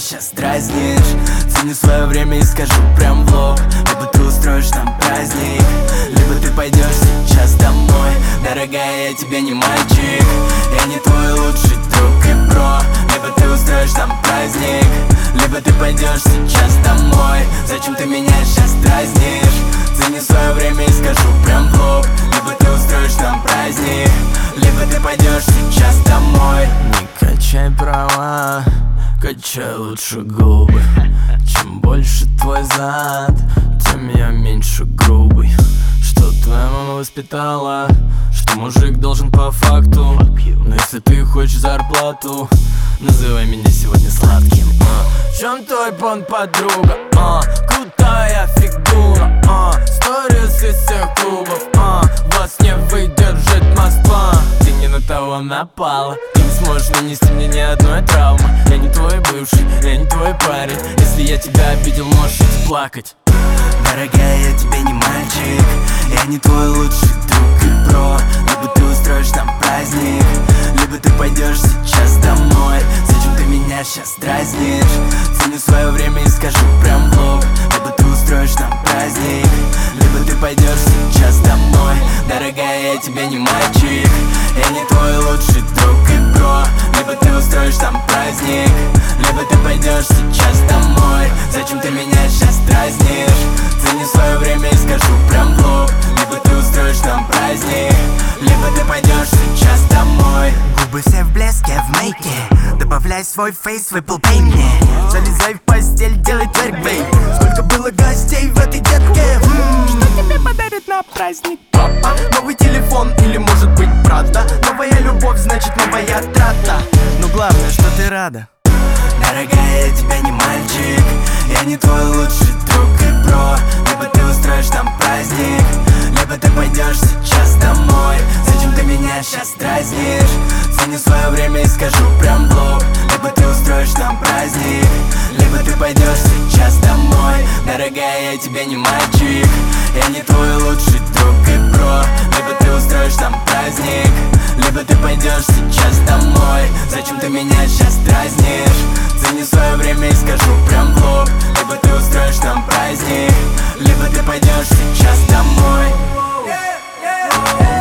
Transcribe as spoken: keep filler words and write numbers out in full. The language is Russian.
сейчас дразнишь. Цени свое время и скажу прям в лоб: либо ты устроишь нам праздник, либо ты пойдешь сейчас домой. Дорогая, я тебе не мальчик, я не твой лучший друг и бро. Либо ты устроишь нам праздник, либо ты пойдешь сейчас домой. Зачем ты меня сейчас дразнишь? Цени свое время и скажу прям в лоб: либо ты устроишь нам праздник, либо ты пойдешь сейчас домой. Не качай права, качай лучше губы. Чем больше твой зад, тем я меньше грубый. Что твоя мама воспитала, что мужик должен по факту. Но если ты хочешь зарплату, называй меня сегодня сладким. а. В чем твой пон, подруга? А, крутая фигура. А, сторис из всех клубов. А, вас не выдержит Москва. Ты не на того напала, ты не сможешь нанести мне ни одной травмы. Я не твой бывший, я не твой парень. Если я тебя обидел, можешь идти плакать. Дорогая, я тебе не мальчик, я не твой лучший друг и бро. Либо ты устроишь нам праздник, либо ты пойдешь сейчас домой. Зачем ты меня сейчас дразнишь? Цени свое время и скажу прям в лоб: либо ты устроишь нам праздник, либо ты пойдешь сейчас домой. Дорогая, я тебе не мальчик, я не твой лучший друг и бро. Либо ты устроишь нам праздник, либо ты пойдешь сейчас домой. Зачем ты меня сейчас дразнишь? Цени свое время и скажу прям в лоб: либо ты устроишь нам праздник, либо ты пойдешь сейчас домой. Губы все в блеске, в мейке, добавляй свой фейс в Apple Pay мне. Залезай в постель, делай тверкбей. Сколько было гостей в этой детке. М-м-м. Что тебе подарит на праздник папа? Новый телефон или может быть правда? Новая любовь, значит новая трата. Но главное, что ты рада. Дорогая, я тебя не мальчик, я не твой лучший друг и бро. Либо ты устроишь нам праздник, либо ты пойдешь сейчас домой. Зачем ты меня сейчас дразнишь? Цени свое время и скажу прям в лоб: либо ты устроишь нам праздник, либо ты пойдешь сейчас домой. Дорогая, я тебя не мальчик, я не твой лучший друг и бро. Либо ты устроишь нам праздник, либо ты пойдешь сейчас домой. Зачем ты меня сейчас дразнишь? Цени свое время и скажу прям в лоб: либо ты устроишь нам праздник, либо ты пойдешь сейчас домой.